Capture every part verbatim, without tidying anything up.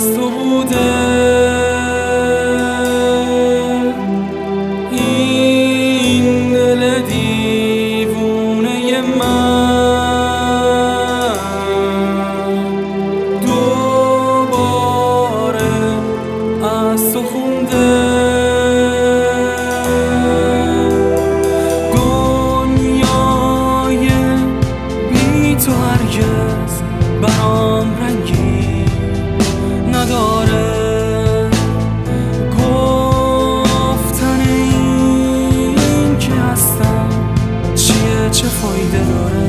از تو بوده. این دل دیوونه من دوباره از تو خونده. دنیای بی تو هرگز برام رنگی نداره. گفتن این که هستم چیه، چه فایده داره؟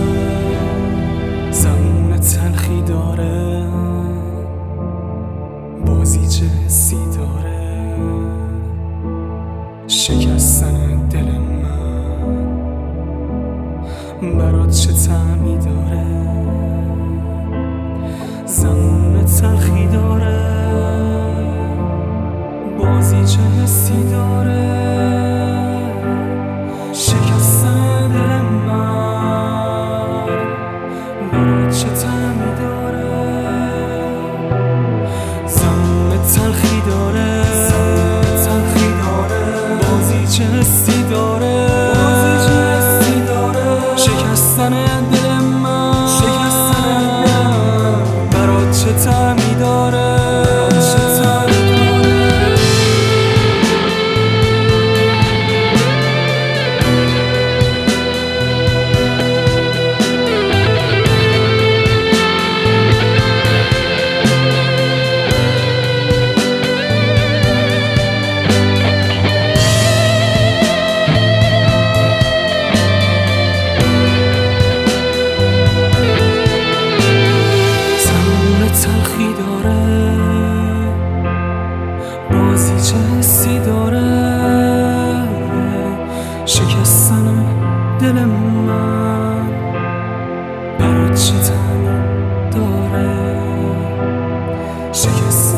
زمان تلخی داره، بازی چه حسی داره؟ شکستن دل من برات چه طعمی داره؟ زمان تلخی داره، بازی چه حسی داره؟ شکستن دل من برات چه طعمی داره؟ زمان تلخی داره، تلخی داره، بازی چه حسی داره؟ بازی چه حسی داره؟ شکستن دل من، شکستن دل من برات چه طعمی داره؟ تلخی داره، بازی چه حسی داره؟ شکستن دل من برات چه طعمی داره؟ شکستن